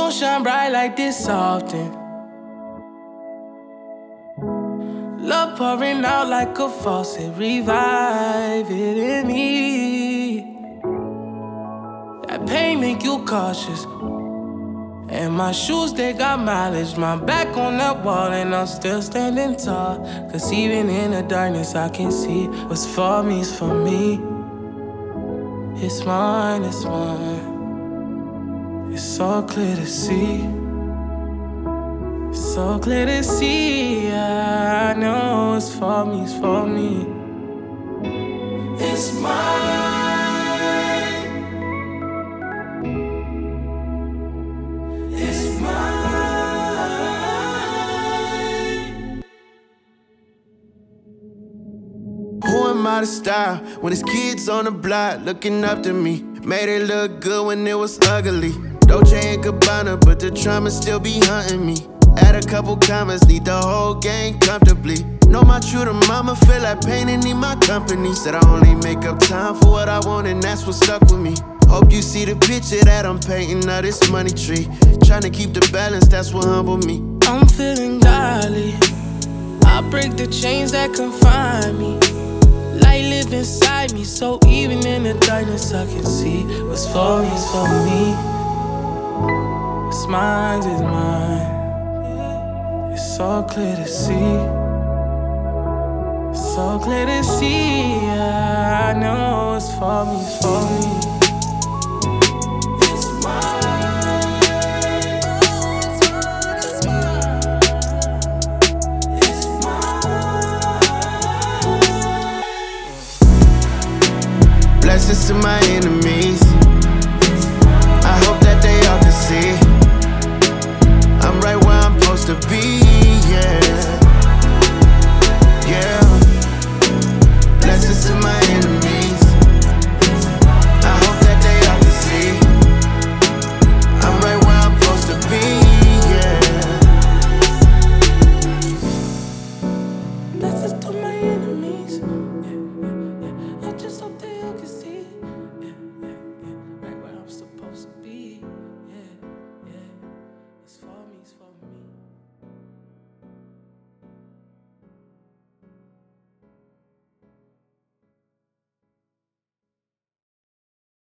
don't shine bright like this often. Love pouring out like a faucet, revive it in me. That pain make you cautious. And my shoes, they got mileage. My back on that wall and I'm still standing tall. Cause even in the darkness I can see what's for me is for me. It's mine, it's mine. It's so clear to see. It's so clear to see. I know it's for me, it's for me. It's mine. It's mine. Who am I to style when it's kids on the block looking up to me? Made it look good when it was ugly. Dolce and Gabbana, but the trauma still be hunting me. Add a couple commas, lead the whole gang comfortably. Know my true to mama, feel like pain and need my company. Said I only make up time for what I want and that's what stuck with me. Hope you see the picture that I'm painting of this money tree. Trying to keep the balance, that's what humbled me. I'm feeling godly. I break the chains that confine me. Light live inside me, so even in the darkness I can see what's for me is for me. What's mine is mine. It's so clear to see. It's so clear to see. I know it's for me, it's for me.